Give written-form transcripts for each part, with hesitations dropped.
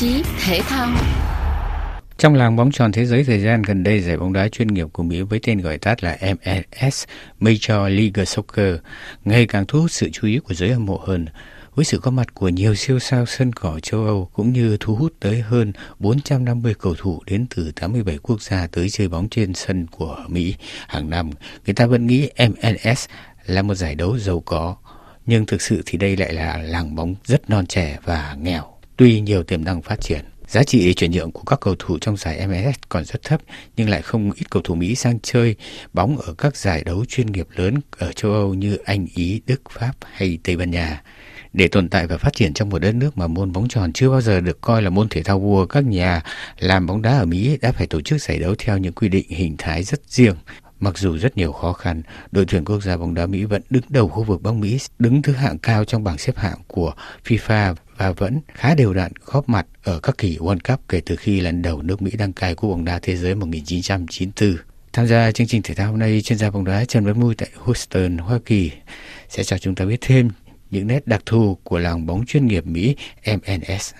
chí thể thao. Trong làng bóng chòn thế giới thời gian gần đây, giải bóng đá chuyên nghiệp của Mỹ với tên gọi tắt là MLS, Major League Soccer, ngày càng thu hút sự chú ý của giới hâm mộ hơn. Với sự có mặt của nhiều siêu sao sân cỏ châu Âu cũng như thu hút tới hơn 450 cầu thủ đến từ 87 quốc gia tới chơi bóng trên sân của Mỹ hàng năm, người ta vẫn nghĩ MLS là một giải đấu giàu có. Nhưng thực sự thì đây lại là làng bóng rất non trẻ và nghèo, tuy nhiều tiềm năng phát triển. Giá trị chuyển nhượng của các cầu thủ trong giải MLS còn rất thấp, nhưng lại không ít cầu thủ Mỹ sang chơi bóng ở các giải đấu chuyên nghiệp lớn ở châu Âu như Anh, Ý, Đức, Pháp hay Tây Ban Nha. Để tồn tại và phát triển trong một đất nước mà môn bóng chòn chưa bao giờ được coi là môn thể thao vua, các nhà làm bóng đá ở Mỹ đã phải tổ chức giải đấu theo những quy định hình thái rất riêng. Mặc dù rất nhiều khó khăn, đội tuyển quốc gia bóng đá Mỹ vẫn đứng đầu khu vực Bắc Mỹ, đứng thứ hạng cao trong bảng xếp hạng của FIFA và vẫn khá đều đặn góp mặt ở các kỳ World Cup kể từ khi lần đầu nước Mỹ đăng cai Cúp bóng đá thế giới 1994. Tham gia chương trình thể thao hôm nay, chuyên gia bóng đá Trần Văn Mui tại Houston, Hoa Kỳ sẽ cho chúng ta biết thêm những nét đặc thù của làng bóng chuyên nghiệp Mỹ MLS.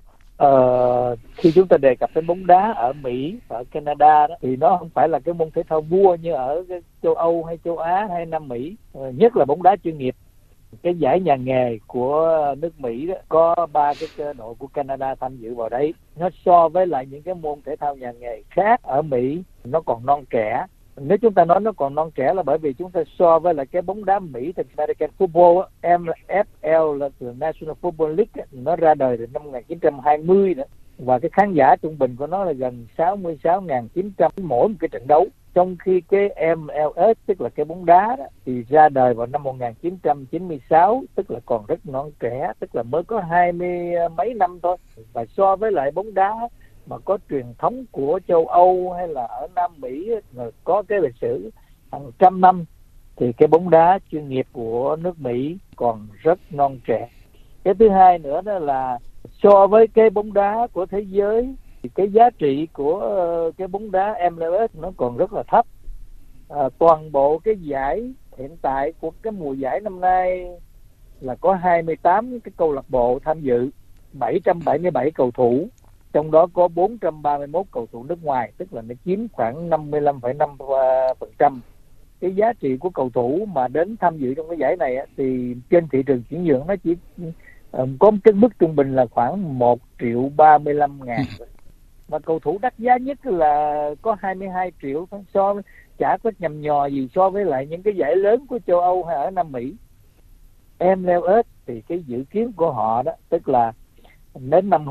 Khi chúng ta đề cập đến bóng đá ở Mỹ, ở Canada đó, thì nó không phải là cái môn thể thao vua như ở châu Âu hay châu Á hay Nam Mỹ, nhất là bóng đá chuyên nghiệp. Cái giải nhà nghề của nước Mỹ đó có 3 cái đội của Canada tham dự vào đấy. Nó so với lại những cái môn thể thao nhà nghề khác ở Mỹ, nó còn non trẻ. Nếu chúng ta nói nó còn non trẻ là bởi vì chúng ta so với lại cái bóng đá Mỹ thì American Football, NFL là từ National Football League, nó ra đời từ năm 1920 đó. Và cái khán giả trung bình của nó là gần 66.900 mỗi một cái trận đấu. Trong khi cái MLS, tức là cái bóng đá đó, thì ra đời vào năm 1996, tức là còn rất non trẻ, tức là mới có 20 mấy năm thôi. Và so với lại bóng đá mà có truyền thống của châu Âu hay là ở Nam Mỹ có cái lịch sử hàng trăm năm, thì cái bóng đá chuyên nghiệp của nước Mỹ còn rất non trẻ. Cái thứ hai nữa đó là so với cái bóng đá của thế giới thì cái giá trị của cái bóng đá MLS nó còn rất là thấp. Toàn bộ cái giải hiện tại của cái mùa giải năm nay là có 28 cái câu lạc bộ tham dự, 777 cầu thủ, trong đó có 431 cầu thủ nước ngoài, tức là nó chiếm khoảng 55,5%. Cái giá trị của cầu thủ mà đến tham dự trong cái giải này thì trên thị trường chuyển nhượng nó chỉ có cái mức trung bình là khoảng 1.035.000. Và cầu thủ đắt giá nhất là có 22 triệu, so với chả có nhầm nhò gì so với lại những cái giải lớn của châu Âu hay ở Nam Mỹ. MLS thì cái dự kiến của họ đó, tức là đến năm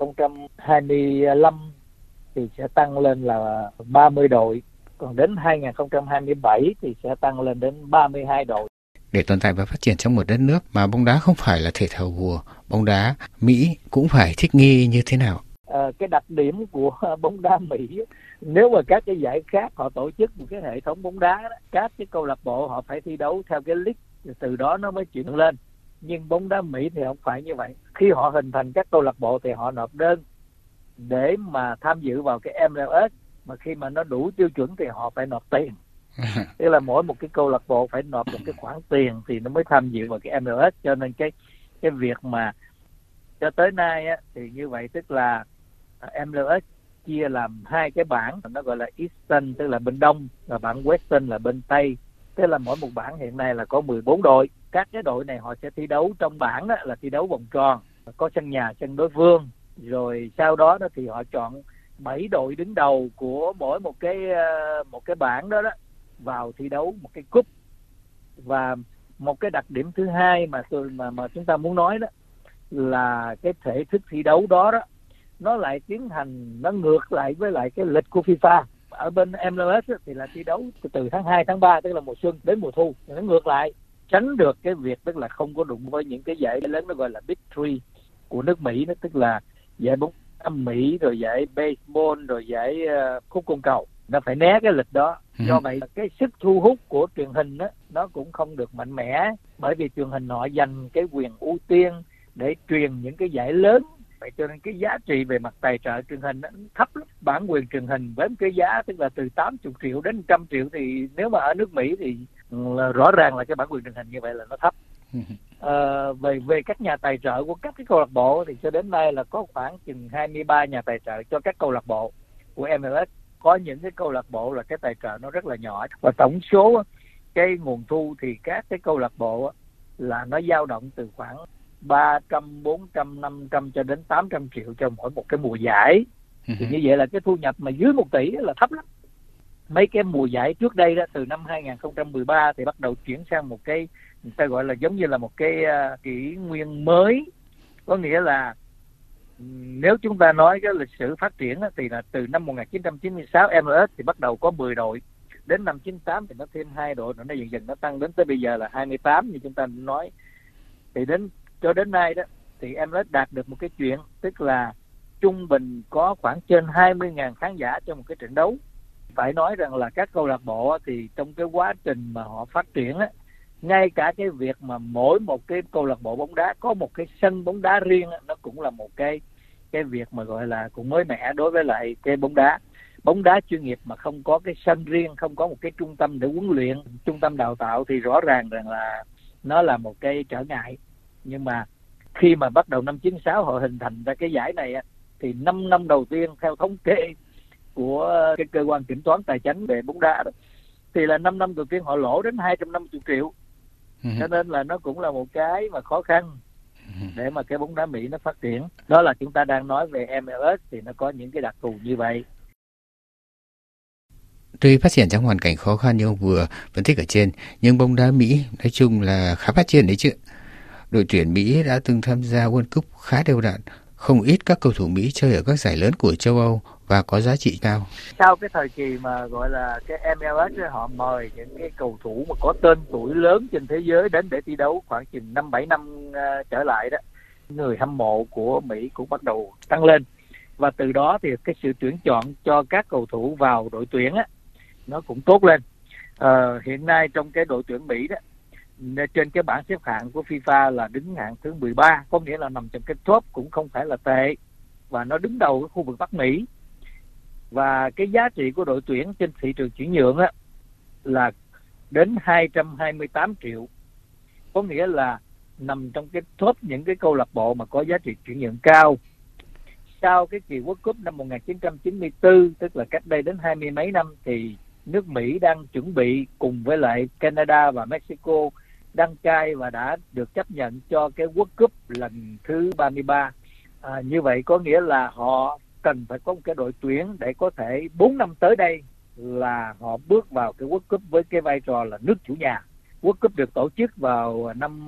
2025 thì sẽ tăng lên là 30 đội, còn đến 2027 thì sẽ tăng lên đến 32 đội. Để tồn tại và phát triển trong một đất nước mà bóng đá không phải là thể thao vua, bóng đá Mỹ cũng phải thích nghi như thế nào? Cái đặc điểm của bóng đá Mỹ, nếu mà các cái giải khác họ tổ chức một cái hệ thống bóng đá đó, các cái câu lạc bộ họ phải thi đấu theo cái league, từ đó nó mới chuyển lên. Nhưng bóng đá Mỹ thì không phải như vậy. Khi họ hình thành các câu lạc bộ thì họ nộp đơn để mà tham dự vào cái MLS, mà khi mà nó đủ tiêu chuẩn thì họ phải nộp tiền. Tức là mỗi một cái câu lạc bộ phải nộp một cái khoản tiền thì nó mới tham dự vào cái MLS. Cho nên cái việc mà cho tới nay á, thì như vậy tức là MLS chia làm hai cái bảng, nó gọi là Eastern tức là bên đông, và bảng Western là bên tây. Tức là mỗi một bảng hiện nay là có 14 đội. Các cái đội này họ sẽ thi đấu trong bảng đó là thi đấu vòng tròn, có sân nhà, sân đối phương. Rồi sau đó thì họ chọn 7 đội đứng đầu của mỗi một cái bảng đó vào thi đấu một cái cúp. Và một cái đặc điểm thứ hai mà chúng ta muốn nói đó là cái thể thức thi đấu đó nó lại tiến hành, nó ngược lại với lại cái lịch của FIFA. Ở bên MLS thì là thi đấu từ tháng 2, tháng 3 tức là mùa xuân đến mùa thu, nó ngược lại, tránh được cái việc tức là không có đụng với những cái giải lớn, nó gọi là Big Three của nước Mỹ đó, tức là giải bóng đá Mỹ, rồi giải baseball, rồi giải khúc côn cầu. Nó phải né cái lịch đó. Do vậy cái sức thu hút của truyền hình đó, nó cũng không được mạnh mẽ, bởi vì truyền hình họ dành cái quyền ưu tiên để truyền những cái giải lớn. Vậy cho nên cái giá trị về mặt tài trợ truyền hình nó thấp lắm. Bản quyền truyền hình với cái giá tức là từ 80 triệu đến 100 triệu thì nếu mà ở nước Mỹ thì rõ ràng là cái bản quyền truyền hình như vậy là nó thấp. Về các nhà tài trợ của các cái câu lạc bộ thì cho đến nay là có khoảng chừng 23 nhà tài trợ cho các câu lạc bộ của MLS. Có những cái câu lạc bộ là cái tài trợ nó rất là nhỏ, và tổng số cái nguồn thu thì các cái câu lạc bộ là nó dao động từ khoảng 300, 400, 500 cho đến 800 triệu cho mỗi một cái mùa giải. Thì như vậy là cái thu nhập mà dưới 1 tỷ là thấp lắm. Mấy cái mùa giải trước đây đó, từ năm 2013 thì bắt đầu chuyển sang một cái người ta gọi là giống như là một cái kỷ nguyên mới. Có nghĩa là nếu chúng ta nói cái lịch sử phát triển thì là từ năm 1996 MLS thì bắt đầu có 10 đội. Đến năm 98 thì nó thêm 2 đội, nó dần dần nó tăng đến tới bây giờ là 28 như chúng ta nói. Thì cho đến nay đó thì MLS đạt được một cái chuyện, tức là trung bình có khoảng trên 20.000 khán giả trong một cái trận đấu. Phải nói rằng là các câu lạc bộ thì trong cái quá trình mà họ phát triển á, ngay cả cái việc mà mỗi một cái câu lạc bộ bóng đá có một cái sân bóng đá riêng á, nó cũng là một cái việc mà gọi là cũng mới mẻ đối với lại cái bóng đá chuyên nghiệp mà không có cái sân riêng, không có một cái trung tâm để huấn luyện, trung tâm đào tạo thì rõ ràng rằng là nó là một cái trở ngại. Nhưng mà khi mà bắt đầu năm 96 họ hình thành ra cái giải này á, thì 5 năm đầu tiên theo thống kê của cái cơ quan kiểm toán tài chính về bóng đá đó, thì là 5 năm đầu tiên họ lỗ đến 250 triệu. Cho nên là nó cũng là một cái mà khó khăn để mà cái bóng đá Mỹ nó phát triển. Đó là chúng ta đang nói về MLS thì nó có những cái đặc thù như vậy. Tuy phát triển trong hoàn cảnh khó khăn như ông vừa phân tích ở trên, nhưng bóng đá Mỹ nói chung là khá phát triển đấy chứ. Đội tuyển Mỹ đã từng tham gia World Cup khá đều đặn. Không ít các cầu thủ Mỹ chơi ở các giải lớn của châu Âu và có giá trị cao. Sau cái thời kỳ mà gọi là cái MLS họ mời những cái cầu thủ mà có tên tuổi lớn trên thế giới đến để thi đấu khoảng chừng 5-7 năm trở lại đó, người hâm mộ của Mỹ cũng bắt đầu tăng lên. Và từ đó thì cái sự tuyển chọn cho các cầu thủ vào đội tuyển á, nó cũng tốt lên. Hiện nay trong cái đội tuyển Mỹ đó, trên cái bảng xếp hạng của FIFA là đứng hạng thứ 13, có nghĩa là nằm trong cái top cũng không phải là tệ, và nó đứng đầu cái khu vực Bắc Mỹ. Và cái giá trị của đội tuyển trên thị trường chuyển nhượng á, là đến 228 triệu, có nghĩa là nằm trong cái top những cái câu lạc bộ mà có giá trị chuyển nhượng cao. Sau cái kỳ World Cup năm 1994, tức là cách đây đến 20 mấy năm, thì nước Mỹ đang chuẩn bị cùng với lại Canada và Mexico đăng cai và đã được chấp nhận cho cái World Cup lần thứ 33. Như vậy có nghĩa là họ cần phải có một cái đội tuyển để có thể 4 năm tới đây là họ bước vào cái World Cup với cái vai trò là nước chủ nhà. World Cup được tổ chức vào năm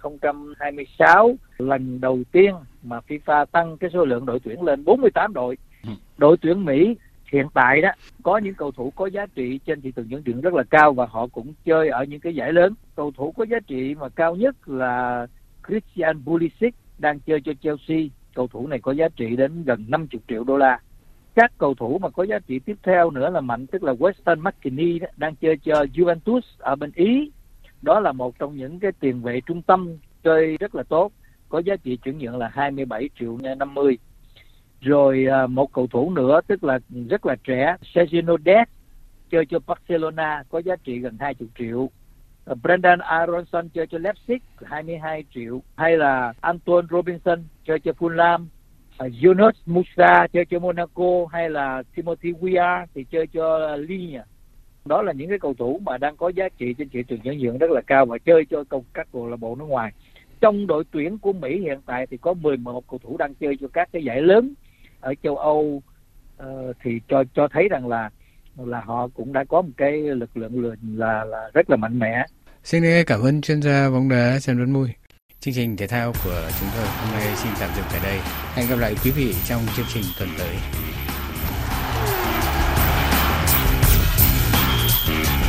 2026, lần đầu tiên mà FIFA tăng cái số lượng đội tuyển lên 48 đội. Đội tuyển Mỹ hiện tại đó có những cầu thủ có giá trị trên thị trường chuyển nhượng rất là cao và họ cũng chơi ở những cái giải lớn. Cầu thủ có giá trị mà cao nhất là Christian Pulisic đang chơi cho Chelsea. Cầu thủ này có giá trị đến gần 50 triệu đô la. Các cầu thủ mà có giá trị tiếp theo nữa là mạnh, tức là Weston McKennie đang chơi cho Juventus ở bên Ý. Đó là một trong những cái tiền vệ trung tâm chơi rất là tốt, có giá trị chuyển nhượng là 27 triệu 50. Rồi một cầu thủ nữa tức là rất là trẻ, Sergio Dest chơi cho Barcelona, có giá trị gần 20 triệu. Brendan Aronson chơi cho Leipzig 22 triệu. Hay là Antoine Robinson chơi cho Fulham, Yunus Musa chơi cho Monaco, hay là Timothy Weah thì chơi cho Lille. Đó là những cái cầu thủ mà đang có giá trị trên thị trường chuyển nhượng rất là cao và chơi cho các câu lạc bộ nước ngoài. Trong đội tuyển của Mỹ hiện tại thì có 11 cầu thủ đang chơi cho các cái giải lớn ở châu Âu, thì cho thấy rằng là họ cũng đã có một cái lực lượng là rất là mạnh mẽ. Xin cảm ơn chuyên gia bóng đá Trần Văn Mui. Chương trình thể thao của chúng tôi hôm nay xin tạm dừng tại đây. Hẹn gặp lại quý vị trong chương trình tuần tới.